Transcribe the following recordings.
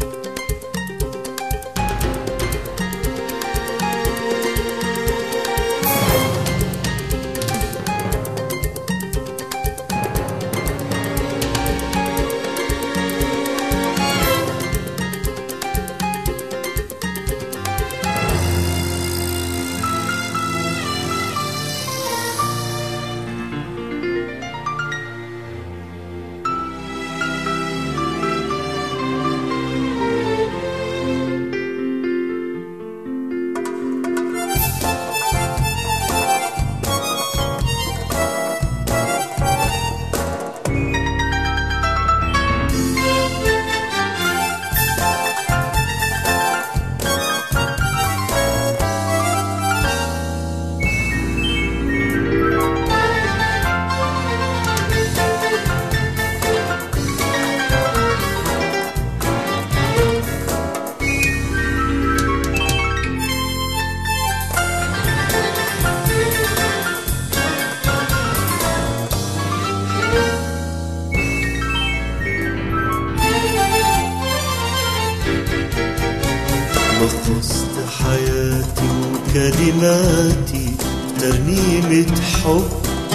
لخصت حياتي وكلماتي ترنيمة حب،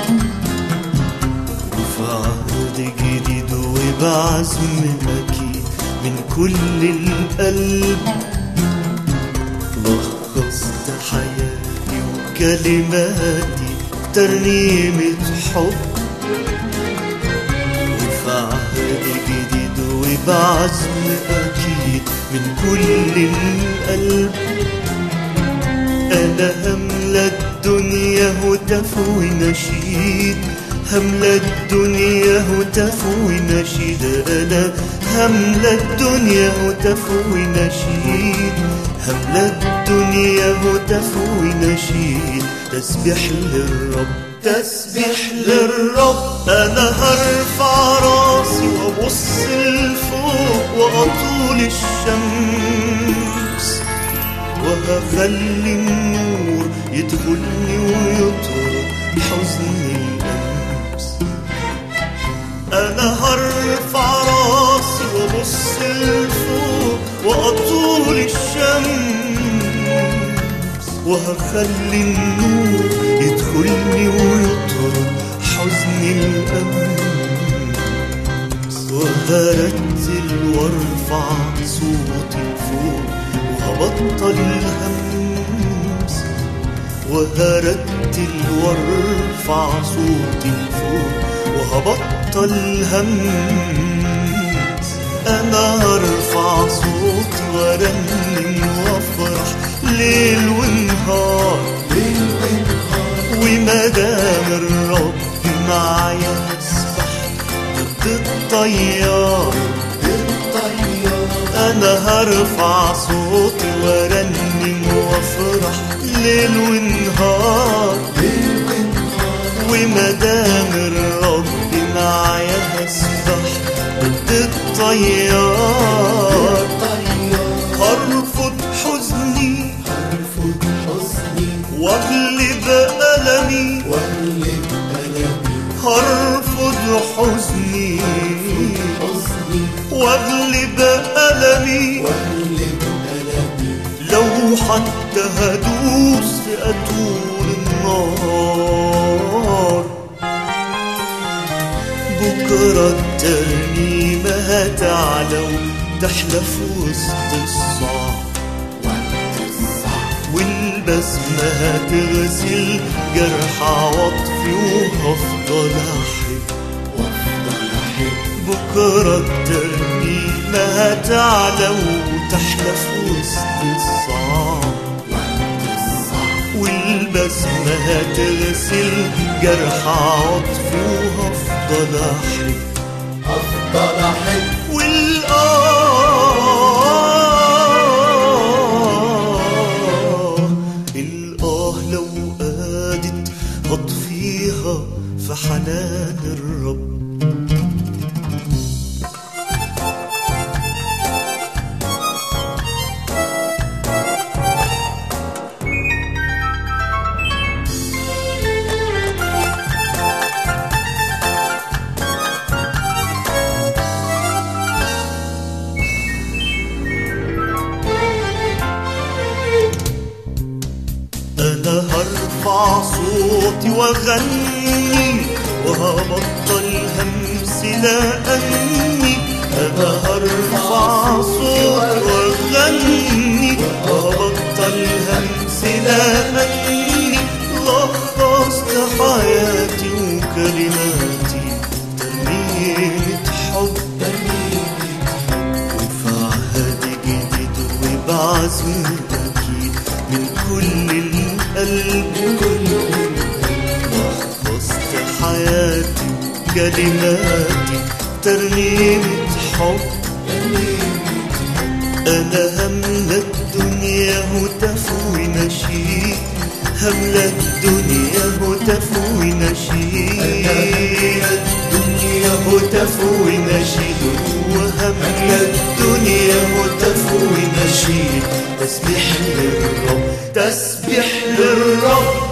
وفي عهد جديد وبعزم أكيد من كل القلب. لخصت حياتي وكلماتي ترنيمة حب، وفي عهد جديد وبعزم أكيد من كل القلب. أنا هملى الدنيا هتاف ونشيد، هملى الدنيا هتاف ونشيد. أنا هملى الدنيا هتاف ونشيد، هملى الدنيا هتاف ونشيد. تسبح للرب، تسبح للرب. أنا هرفع راسي وأبص لفوق وأطول الشمس، وهخلي النور يدخلني ويطرد حزن الأمس. أنا هرفع راسي وأبص لفوق وأطول الشمس، وهخلي النور يدخلني ويطرد حزن الأمس. وهرتل وارفع صوتي لفوق وهبطل الهمس، وهرتل وارفع صوتي لفوق وهبطل الهمس. أنا هرفع صوتي وارنم وافرح ليل ونهار، ومدام الرب معايا هسبح ضد الطيار. أنا هرفع صوتي وارنم وافرح ليل ونهار، ومدام الرب معايا هسبح ضد الطيار. هرفض حزني واغلب ألمي، هرفض حزني واغلب ألمي. لو حتى هدوس في أتون النار، بكرة الترنيمة هتعلى وتحلى في وسط الصعب، والبسمة هتغسل جرح عواطفي وهفضل أحب. بكرة الترنيمة هتعلى وتحلى في وسط الصعب، والبسمة هتغسل جرح عواطفي وهفضل أحب. الآه لو قادت هطفيها في حنان الرب. هرفع صوتي واغني وهبطل همس لأني أنا هرفع صوتي واغني وهبطل همس لأني لخصت حياتي وكلماتي ترنيمة حب وفي عهد جديد وبعزم أكيد من كل القلب لخصت حياتي وكلماتي ترنيمة حب أنا هملة الدنيا هتاف ونشيد هملة الدنيا هتاف ونشيد الدنيا هتاف ونشيد وهملة الدنيا هتاف ونشيد تسبيح للرب تسبيح للرب